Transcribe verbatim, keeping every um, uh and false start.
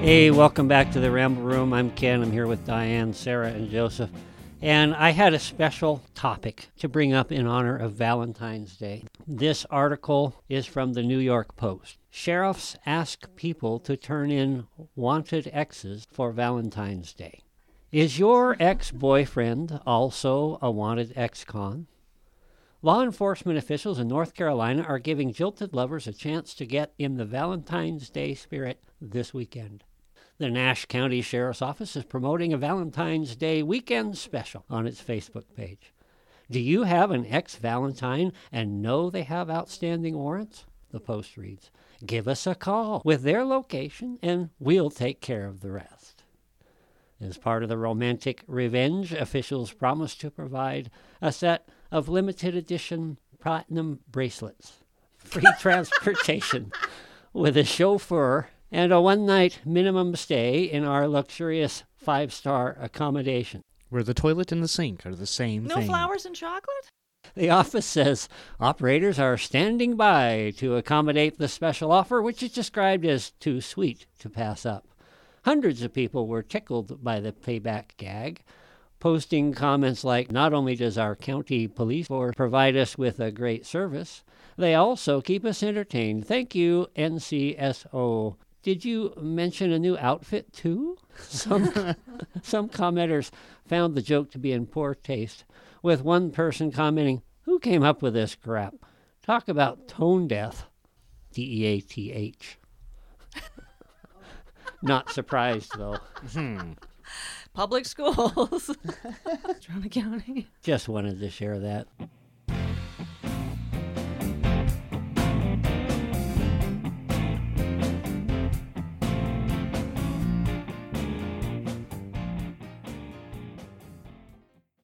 Hey, welcome back to the Ramble Room. I'm Ken. I'm here with Diane, Sarah, and Joseph. And I had a special topic to bring up in honor of Valentine's Day. This article is from the New York Post. Sheriffs ask people to turn in wanted exes for Valentine's Day. Is your ex-boyfriend also a wanted ex-con? Law enforcement officials in North Carolina are giving jilted lovers a chance to get in the Valentine's Day spirit this weekend. The Nash County Sheriff's Office is promoting a Valentine's Day weekend special on its Facebook page. Do you have an ex-Valentine and know they have outstanding warrants? The Post reads, give us a call with their location and we'll take care of the rest. As part of the romantic revenge, officials promise to provide a set of limited edition platinum bracelets, free transportation with a chauffeur, and a one-night minimum stay in our luxurious five-star accommodation. Where the toilet and the sink are the same no thing. No flowers and chocolate? The office says operators are standing by to accommodate the special offer, which is described as too sweet to pass up. Hundreds of people were tickled by the payback gag, posting comments like, not only does our county police force provide us with a great service, they also keep us entertained. Thank you, N C S O. Did you mention a new outfit, too? Some, some commenters found the joke to be in poor taste, with one person commenting, who came up with this crap? Talk about tone deaf. D E A T H. Not surprised, though. Hmm. Public schools. Toronto County. Just wanted to share that.